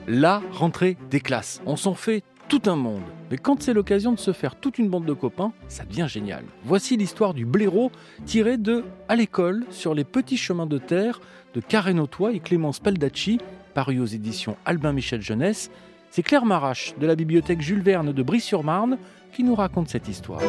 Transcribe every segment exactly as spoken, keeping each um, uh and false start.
La rentrée des classes. On s'en fait tout un monde. Mais quand c'est l'occasion de se faire toute une bande de copains, ça devient génial. Voici l'histoire du blaireau tiré de « À l'école, sur les petits chemins de terre » de Karen Autois et Clémence Baldacci, paru aux éditions Albin Michel Jeunesse. C'est Claire Marache de la bibliothèque Jules Verne de Brie-sur-Marne qui nous raconte cette histoire.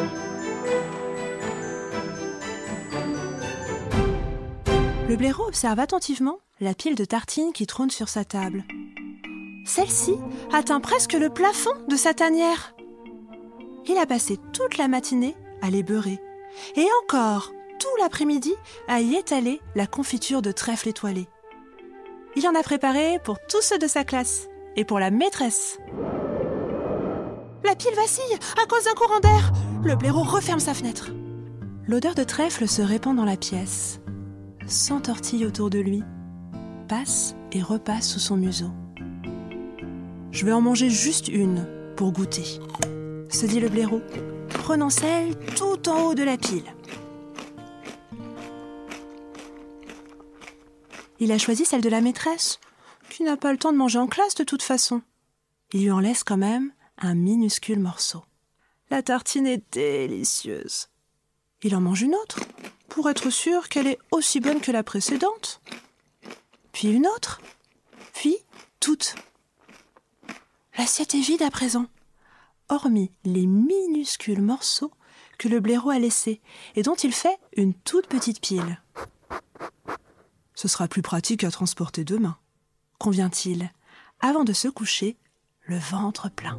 Le blaireau observe attentivement la pile de tartines qui trône sur sa table. Celle-ci atteint presque le plafond de sa tanière. Il a passé toute la matinée à les beurrer et encore tout l'après-midi à y étaler la confiture de trèfle étoilé. Il en a préparé pour tous ceux de sa classe et pour la maîtresse. La pile vacille à cause d'un courant d'air. Le blaireau referme sa fenêtre. L'odeur de trèfle se répand dans la pièce, s'entortille autour de lui, passe et repasse sous son museau. Je vais en manger juste une pour goûter, se dit le blaireau, prenant celle tout en haut de la pile. Il a choisi celle de la maîtresse, qui n'a pas le temps de manger en classe de toute façon. Il lui en laisse quand même un minuscule morceau. La tartine est délicieuse. Il en mange une autre, pour être sûr qu'elle est aussi bonne que la précédente. Puis une autre, puis toutes. L'assiette est vide à présent, hormis les minuscules morceaux que le blaireau a laissés et dont il fait une toute petite pile. Ce sera plus pratique à transporter demain, convient-il, avant de se coucher, le ventre plein.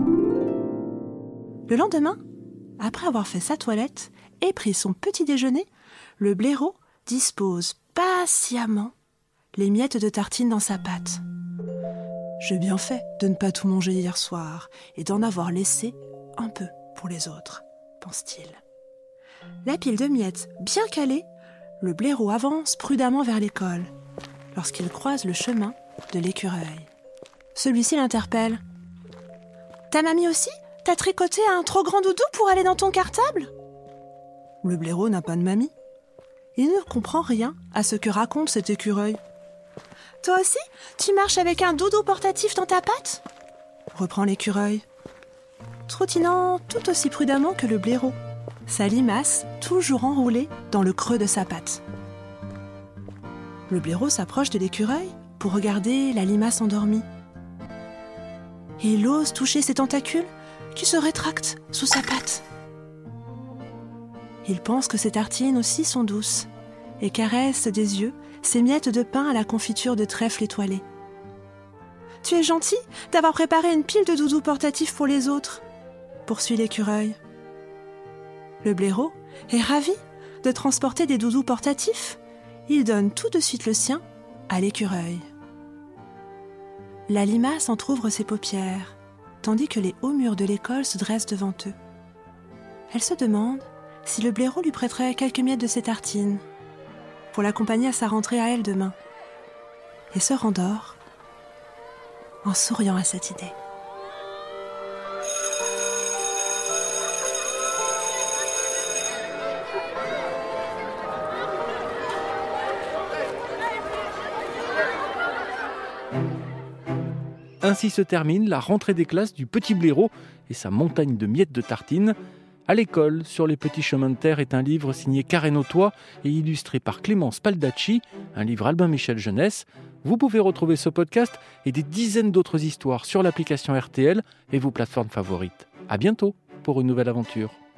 Le lendemain, après avoir fait sa toilette et pris son petit déjeuner, le blaireau dispose patiemment les miettes de tartine dans sa pâte. J'ai bien fait de ne pas tout manger hier soir et d'en avoir laissé un peu pour les autres, pense-t-il. La pile de miettes bien calée, le blaireau avance prudemment vers l'école lorsqu'il croise le chemin de l'écureuil. Celui-ci l'interpelle. « Ta mamie aussi t'a tricoté un trop grand doudou pour aller dans ton cartable ?» Le blaireau n'a pas de mamie. Il ne comprend rien à ce que raconte cet écureuil. « Toi aussi, tu marches avec un doudou portatif dans ta patte ?» reprend l'écureuil, trottinant tout aussi prudemment que le blaireau, sa limace toujours enroulée dans le creux de sa patte. Le blaireau s'approche de l'écureuil pour regarder la limace endormie. Il ose toucher ses tentacules qui se rétractent sous sa patte. Il pense que ses tartines aussi sont douces et caresse des yeux ses miettes de pain à la confiture de trèfle étoilé. « Tu es gentil d'avoir préparé une pile de doudous portatifs pour les autres, » poursuit l'écureuil. Le blaireau est ravi de transporter des doudous portatifs. Il donne tout de suite le sien à l'écureuil. La limace entr'ouvre ses paupières, tandis que les hauts murs de l'école se dressent devant eux. Elle se demande si le blaireau lui prêterait quelques miettes de ses tartines pour l'accompagner à sa rentrée à elle demain, et se rendort en souriant à cette idée. Ainsi se termine la rentrée des classes du petit blaireau et sa montagne de miettes de tartines. À l'école, sur les petits chemins de terre est un livre signé Karen Autois et illustré par Clémence Baldacci, un livre Albin Michel Jeunesse. Vous pouvez retrouver ce podcast et des dizaines d'autres histoires sur l'application R T L et vos plateformes favorites. À bientôt pour une nouvelle aventure.